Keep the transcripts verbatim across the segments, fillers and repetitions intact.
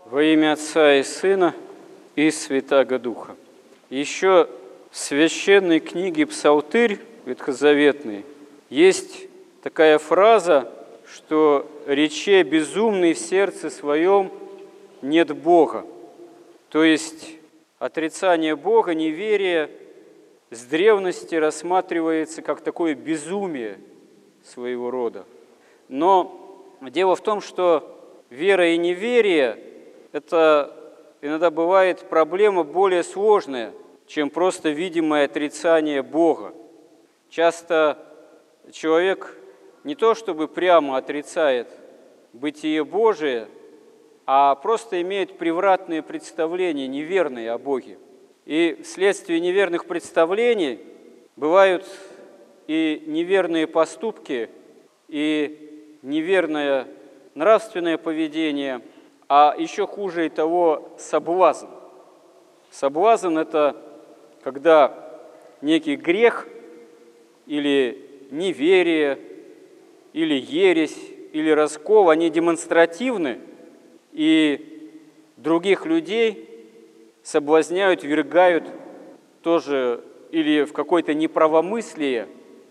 Во имя Отца и Сына и Святаго Духа. Еще в священной книге Псалтырь ветхозаветный есть такая фраза, что «рече безумный в сердце своем нет Бога». То есть отрицание Бога, неверие с древности рассматривается как такое безумие своего рода. Но дело в том, что вера и неверие – это иногда бывает проблема более сложная, чем просто видимое отрицание Бога. Часто человек не то чтобы прямо отрицает бытие Божие, а просто имеет превратные представления, неверные о Боге. И вследствие неверных представлений бывают и неверные поступки, и неверное нравственное поведение, а еще хуже и того соблазн. Соблазн – это когда некий грех или неверие, или ересь, или раскол, они демонстративны, и других людей соблазняют, ввергают тоже или в какое-то неправомыслие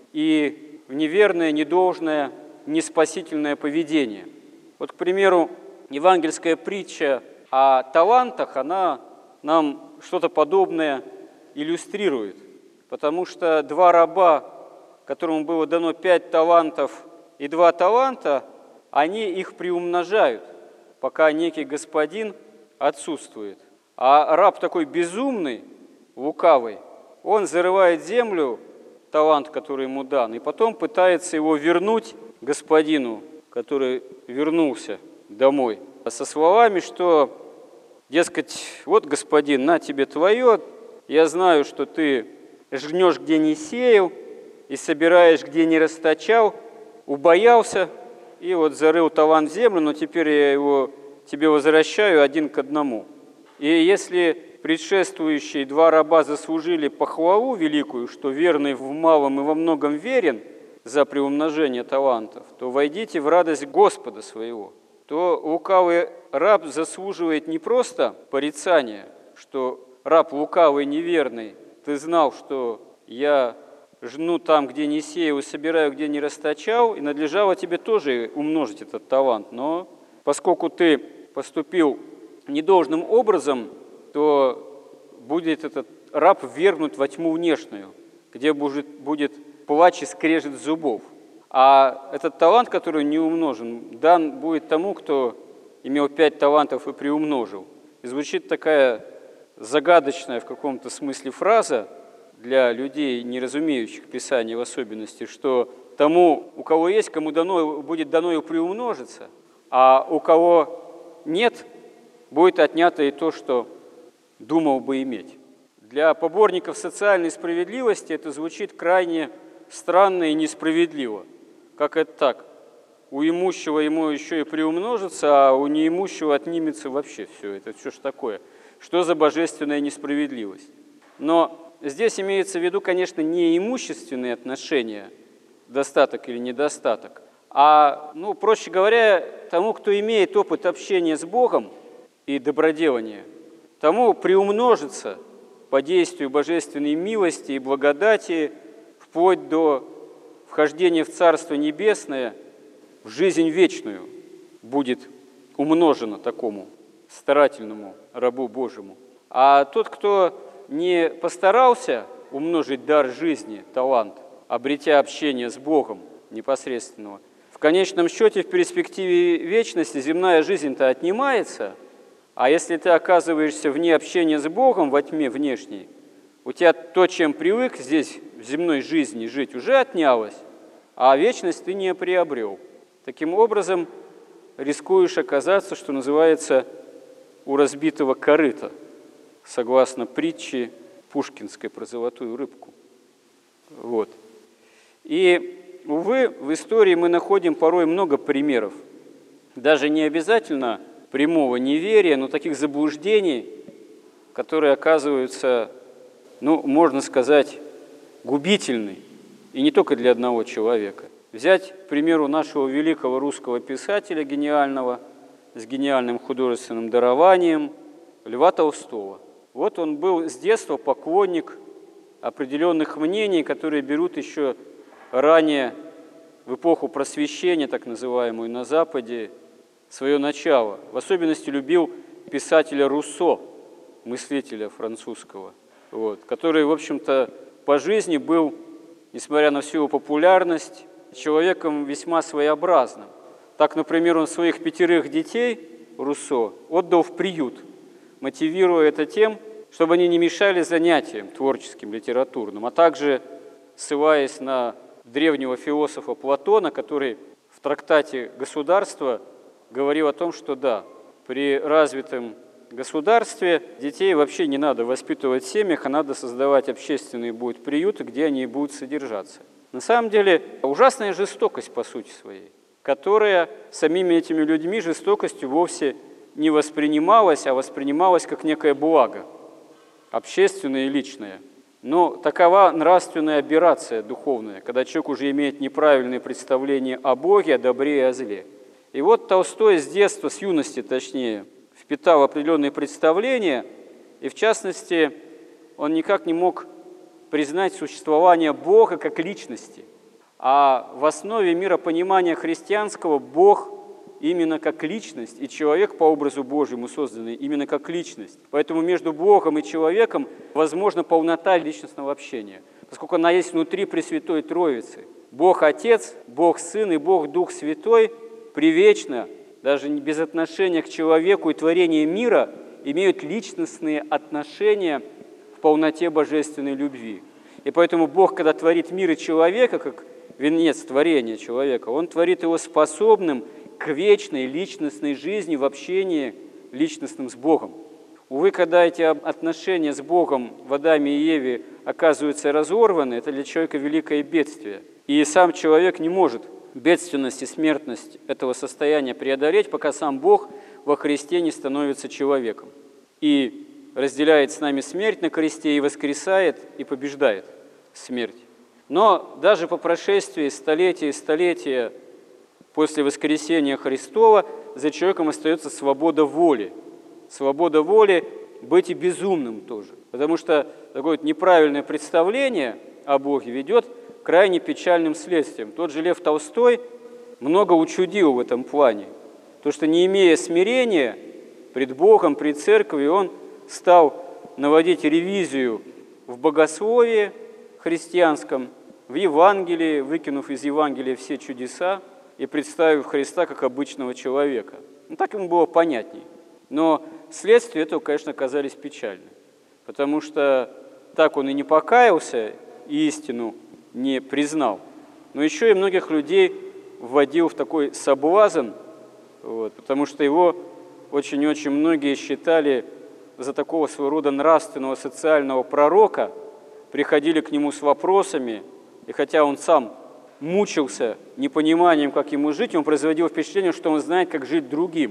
и в неверное, недолжное, неспасительное поведение. Вот, к примеру, евангельская притча о талантах, она нам что-то подобное иллюстрирует, потому что два раба, которому было дано пять талантов и два таланта, они их приумножают, пока некий господин отсутствует. А раб такой безумный, лукавый, он зарывает землю, талант, который ему дан, и потом пытается его вернуть господину, который вернулся домой, со словами, что, дескать, вот, господин, на тебе твое, я знаю, что ты жнешь, где не сеял, и собираешь, где не расточал, убоялся, и вот зарыл талант в землю, но теперь я его тебе возвращаю один к одному. И если предшествующие два раба заслужили похвалу великую, что верный в малом и во многом верен за приумножение талантов, то войдите в радость Господа своего. То лукавый раб заслуживает не просто порицания, что раб лукавый, неверный, ты знал, что я жну там, где не сеял, и собираю, где не расточал, и надлежало тебе тоже умножить этот талант. Но поскольку ты поступил недолжным образом, то будет этот раб ввергнут во тьму внешнюю, где будет, будет плач и скрежет зубов. А этот талант, который не умножен, дан будет тому, кто имел пять талантов и приумножил. И звучит такая загадочная в каком-то смысле фраза для людей, не разумеющих Писания в особенности, что тому, у кого есть, кому дано, будет дано и приумножиться, а у кого нет, будет отнято и то, что думал бы иметь. Для поборников социальной справедливости это звучит крайне странно и несправедливо. Как это так? У имущего ему еще и приумножится, а у неимущего отнимется вообще все. Это что ж такое? Что за божественная несправедливость? Но здесь имеется в виду, конечно, не имущественные отношения, достаток или недостаток, а, ну, проще говоря, тому, кто имеет опыт общения с Богом и доброделания, тому приумножится по действию божественной милости и благодати вплоть до вхождение в Царство Небесное, в жизнь вечную будет умножено такому старательному рабу Божьему. А тот, кто не постарался умножить дар жизни, талант, обретя общение с Богом непосредственного, в конечном счете, в перспективе вечности земная жизнь-то отнимается, а если ты оказываешься вне общения с Богом, во тьме внешней, у тебя то, чем привык здесь в земной жизни жить, уже отнялось, а вечность ты не приобрел. Таким образом, рискуешь оказаться, что называется, у разбитого корыта, согласно притче пушкинской про золотую рыбку. Вот. И, увы, в истории мы находим порой много примеров, даже не обязательно прямого неверия, но таких заблуждений, которые оказываются, ну, можно сказать, губительны, и не только для одного человека. Взять, к примеру, нашего великого русского писателя, гениального с гениальным художественным дарованием Льва Толстого. Вот он был с детства поклонник определенных мнений, которые берут еще ранее, в эпоху Просвещения, так называемую, на Западе, свое начало. В особенности любил писателя Руссо, мыслителя французского, вот, который, в общем-то, по жизни был, несмотря на всю его популярность, человеком весьма своеобразным. Так, например, он своих пятерых детей, Руссо, отдал в приют, мотивируя это тем, чтобы они не мешали занятиям творческим, литературным, а также ссылаясь на древнего философа Платона, который в трактате «Государство» говорил о том, что да, при развитом государстве детей вообще не надо воспитывать в семьях, а надо создавать общественные будут приюты, где они будут содержаться. На самом деле ужасная жестокость по сути своей, которая самими этими людьми жестокостью вовсе не воспринималась, а воспринималась как некое благо, общественное и личное. Но такова нравственная аберрация духовная, когда человек уже имеет неправильное представление о Боге, о добре и о зле. И вот Толстой с детства, с юности точнее, впитал определенные представления, и в частности, он никак не мог признать существование Бога как личности. А в основе миропонимания христианского Бог именно как личность, и человек по образу Божьему созданный именно как личность. Поэтому между Богом и человеком возможна полнота личностного общения, поскольку она есть внутри Пресвятой Троицы. Бог Отец, Бог Сын и Бог Дух Святой привечно, даже без отношения к человеку и творению мира, имеют личностные отношения в полноте божественной любви. И поэтому Бог, когда творит мир и человека, как венец творения человека, Он творит его способным к вечной личностной жизни в общении личностном с Богом. Увы, когда эти отношения с Богом в Адаме и Еве оказываются разорваны, это для человека великое бедствие. И сам человек не может бедственность и смертность этого состояния преодолеть, пока сам Бог во Христе не становится человеком и разделяет с нами смерть на кресте и воскресает и побеждает смерть. Но даже по прошествии столетия и столетия после воскресения Христова за человеком остается свобода воли. Свобода воли быть и безумным тоже. Потому что такое вот неправильное представление о Боге ведет к крайне печальным следствиям. Тот же Лев Толстой много учудил в этом плане. То, что не имея смирения пред Богом, пред Церковью, он стал наводить ревизию в богословии христианском, в Евангелии, выкинув из Евангелия все чудеса и представив Христа как обычного человека. Ну, так ему было понятней. Но следствия этого, конечно, оказались печальны, потому что так он и не покаялся, и истину не признал, но еще и многих людей вводил в такой соблазн, вот, потому что его очень-очень многие считали за такого своего рода нравственного социального пророка, приходили к нему с вопросами, и хотя он сам мучился непониманием, как ему жить, он производил впечатление, что он знает, как жить другим.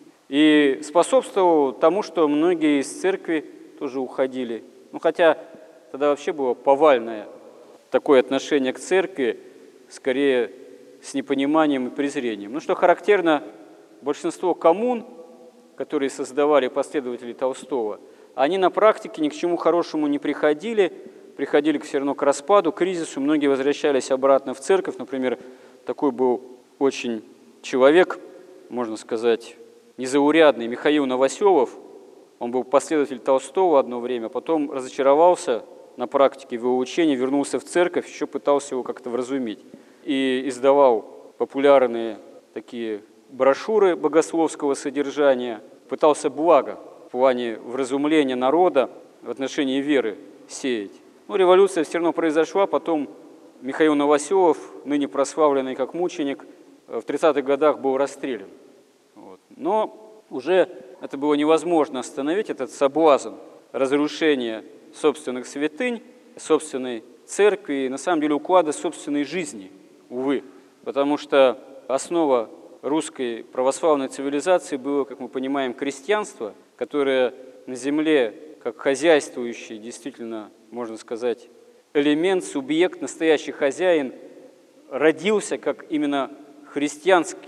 И способствовал тому, что многие из церкви тоже уходили. Ну, хотя тогда вообще было повальное такое отношение к церкви, скорее с непониманием и презрением. Ну, что характерно, большинство коммун, которые создавали последователи Толстого, они на практике ни к чему хорошему не приходили, приходили все равно к распаду, к кризису, многие возвращались обратно в церковь. Например, такой был очень человек, можно сказать, незаурядный, Михаил Новоселов. Он был последователь Толстого одно время, потом разочаровался на практике в его учении, вернулся в церковь, еще пытался его как-то вразумить. И издавал популярные такие брошюры богословского содержания, пытался благо в плане вразумления народа в отношении веры сеять. Ну, революция все равно произошла, потом Михаил Новоселов, ныне прославленный как мученик, в тридцатых годах был расстрелян. Вот. Но уже это было невозможно остановить, этот соблазн разрушения собственных святынь, собственной церкви и, на самом деле, уклада собственной жизни, увы. Потому что основа русской православной цивилизации было, как мы понимаем, крестьянство, которое на земле, как хозяйствующий, действительно, можно сказать, элемент, субъект, настоящий хозяин, родился как именно христианский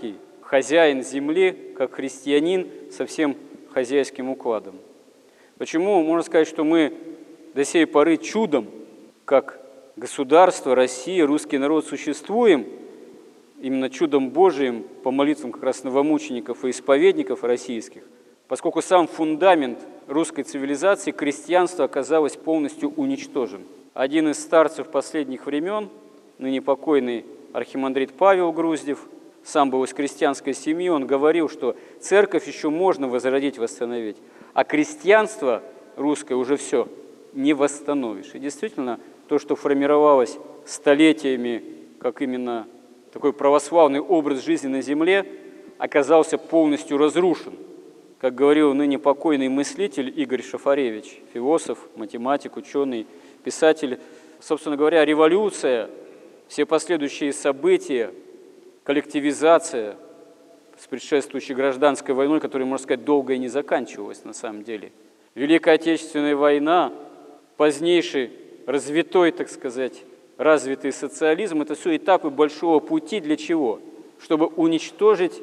хозяин земли, как христианин со всем хозяйским укладом. Почему можно сказать, что мы до сей поры чудом, как государство, Россия, русский народ существуем, именно чудом Божиим, по молитвам как раз новомучеников и исповедников российских, поскольку сам фундамент русской цивилизации, крестьянство, оказалось полностью уничтожен. Один из старцев последних времен, ныне покойный архимандрит Павел Груздев, сам был из крестьянской семьи, он говорил, что церковь еще можно возродить, восстановить, а крестьянство русское уже все не восстановишь. И действительно, то, что формировалось столетиями, как именно такой православный образ жизни на земле, оказался полностью разрушен. Как говорил ныне покойный мыслитель Игорь Шафаревич, философ, математик, ученый, писатель, собственно говоря, революция, все последующие события, коллективизация с предшествующей гражданской войной, которая, можно сказать, долго и не заканчивалась на самом деле. Великая Отечественная война, позднейший развитой, так сказать, развитый социализм – это все этапы большого пути для чего? Чтобы уничтожить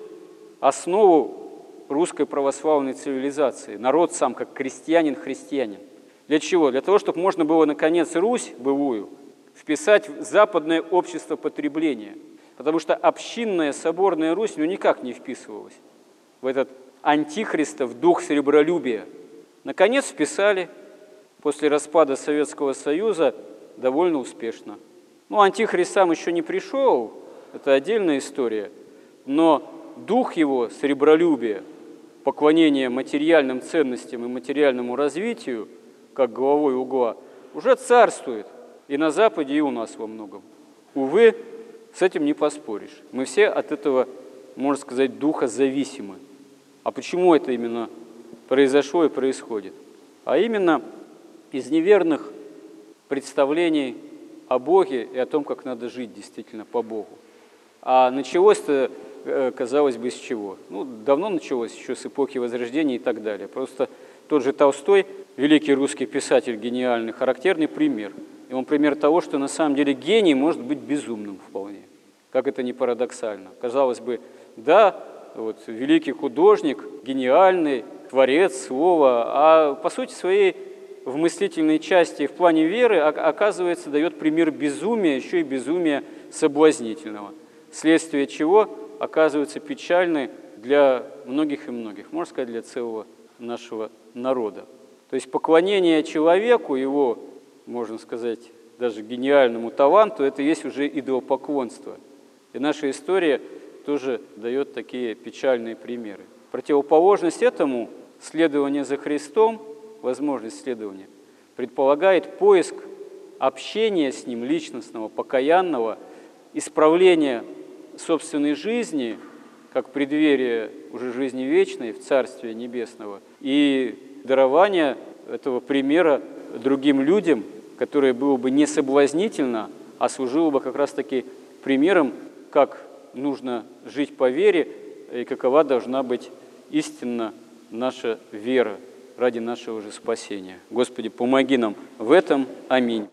основу русской православной цивилизации, народ сам, как крестьянин, христианин. Для чего? Для того, чтобы можно было, наконец, Русь былую вписать в западное общество потребления. Потому что общинная соборная Русь ну, никак не вписывалась в этот антихристов дух серебролюбия. Наконец вписали после распада Советского Союза довольно успешно. Ну, антихрист сам еще не пришел, это отдельная история, но дух его серебролюбия, поклонение материальным ценностям и материальному развитию, как головой угла, уже царствует и на Западе, и у нас во многом. Увы, с этим не поспоришь. Мы все от этого, можно сказать, духа зависимы. А почему это именно произошло и происходит? А именно из неверных представлений о Боге и о том, как надо жить действительно по Богу. А началось-то, казалось бы, с чего? Ну, давно началось, еще с эпохи Возрождения и так далее. Просто тот же Толстой, великий русский писатель, гениальный, характерный пример. И он пример того, что на самом деле гений может быть безумным вполне. Как это ни парадоксально. Казалось бы, да, вот, великий художник, гениальный, творец слова, а по сути своей в мыслительной части в плане веры, оказывается, дает пример безумия, еще и безумия соблазнительного. Следствие чего оказывается печальны для многих и многих, можно сказать, для целого нашего народа. То есть поклонение человеку, его, можно сказать, даже гениальному таланту, это есть уже идолопоклонство. И наша история тоже дает такие печальные примеры. Противоположность этому следование за Христом, возможность следования, предполагает поиск общения с Ним, личностного, покаянного, исправления собственной жизни, как преддверие уже жизни вечной в Царстве Небесного, и дарование этого примера другим людям, которое было бы не соблазнительно, а служило бы как раз-таки примером, как нужно жить по вере и какова должна быть истинно наша вера ради нашего же спасения. Господи, помоги нам в этом. Аминь.